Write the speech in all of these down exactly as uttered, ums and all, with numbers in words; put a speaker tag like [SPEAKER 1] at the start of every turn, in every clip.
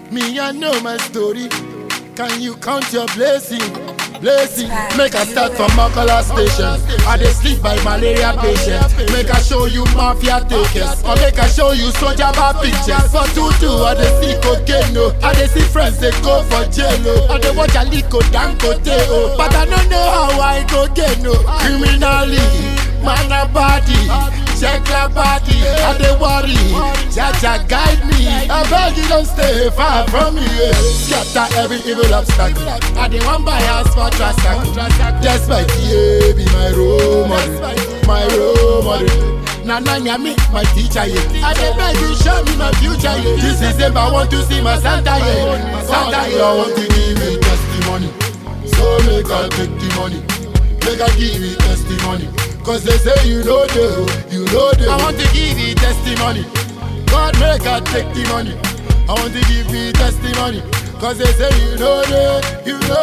[SPEAKER 1] Me, I know my story. Can you count your blessing? Blessing. Make I start from Makala station. I dey sleep by malaria patient. Make I show you mafia takers, or make I show you soldier bar pictures. For tutu, I dey see cocaine, no. I dey see friends they go for jail, oh. I dey watch Aliko Dangote, oh. But I don't know how I go get no. Criminally, man a body. Check your body, I dey worry. Jaja guide me. I beg you don't stay far from me. Yeah. Scatter every evil obstacle. I dey one by house for transaction. Despite yeah, be my role model, my role model. Nana Nyami, my teacher, yeah. I dey beg you show me my future, yeah. This is if I want to see my Santa, yeah. Santa, yeah. I want to give me testimony, so make I take the money. Make I give me testimony. Cause they say you know the, you know the. I want to give you testimony. God make I take the money. I want to give you testimony. Cause they say you know the, you know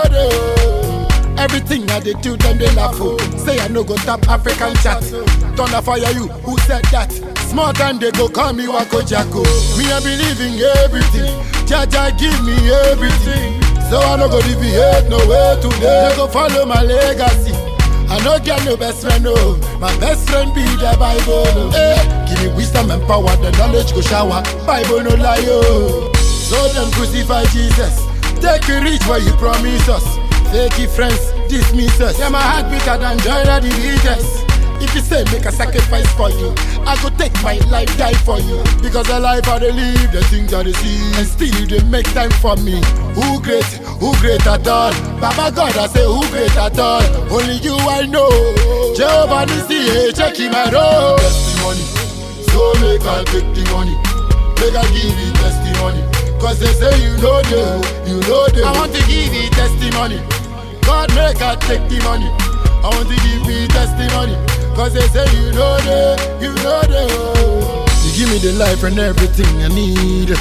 [SPEAKER 1] the. Everything I they do them they laugh for. Say I no go tap African chat. Thunder fire you, who said that? Small time they go call me Wako Jacko. Me I believe in everything. Jaja give me everything. So I no go deviate no way today. They go follow my legacy. I no get no best friend, no. My best friend be the Bible, no. Hey, give me wisdom and power, the knowledge go shower. Bible no lie, oh. So them crucify Jesus. Take a reach where you promise us. Fake it friends, dismiss us. Yeah, my heart bigger than joy of the leaders. If you say make a sacrifice for you, I go take my life, die for you. Because the life I dey live, the things I dey see, and still they make time for me. Who great, who great at all? Baba God, I say who great at all? Only you I know. Jehovah Nissi, checking my road. Testimony, so make I take the money. Make I give you testimony. Cause they say you know the, you know the. I want to give you testimony. God make I take the money. I want to give me testimony. Cause they say you know the, you know the. You give me the life and everything I need.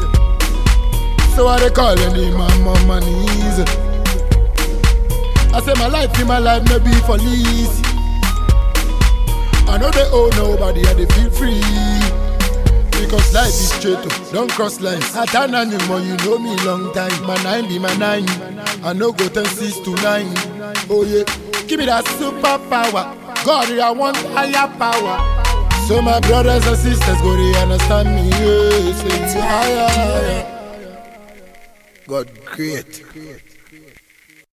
[SPEAKER 1] So I they calling him my mama knees. I say my life in my life may be for lease. I know they owe nobody and they feel free. Because life is straight, oh, don't cross lines. I turn on you more, you know me long time. My nine be my nine. I know go ten six to nine. Oh yeah, give me that superpower. God, I want higher power. So my brothers and sisters go they understand me. Yeah, say higher. God create.